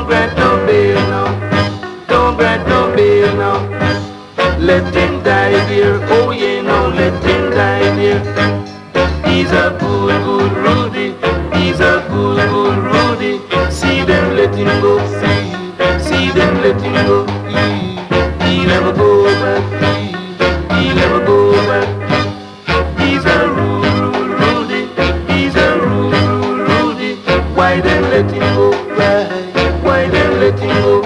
grant no bail now. Don't grant no bail now. Let him die there. Oh yeah, no, let him die there. He's a good, good Rudy. He's a good, good Rudy. See them, let him go. See them, let him go. He never go back. He never go back. He's a Rudy. He's a Rudy. Why them let him go? Why them let him go?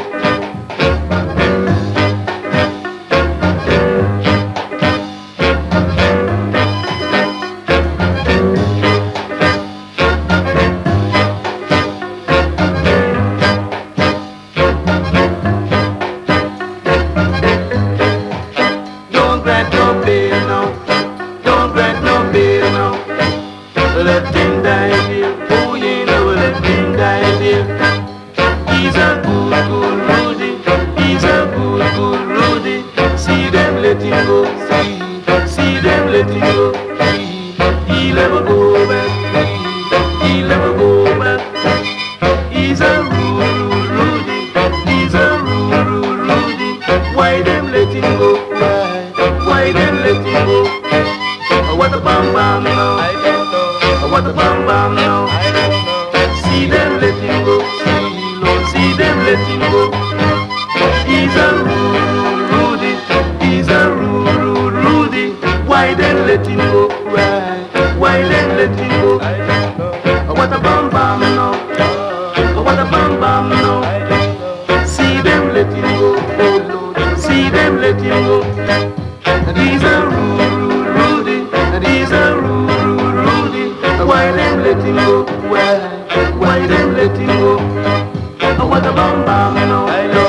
Let him die there. Oh, you know, let him die there. He's a good, good Rudy. He's a good, good Rudy. See them, let him go. See them, let him go. He'll never go back. He'll never go back. He's a Rudy. He's a Rudy. Why them let him go? Why them let him go? What a bam bam now. What a bam bam now. See them let him go. See them let him go. He's a Rudy. He's a Rudy. Why then let him go? Why then let him go? What a bam bam now. What a bam bam now. See them let him go. Oh Lord. See them let him go. He's a Rudy. He's a Rudy. Why them let him go? Why them let him go? What a bam bam now.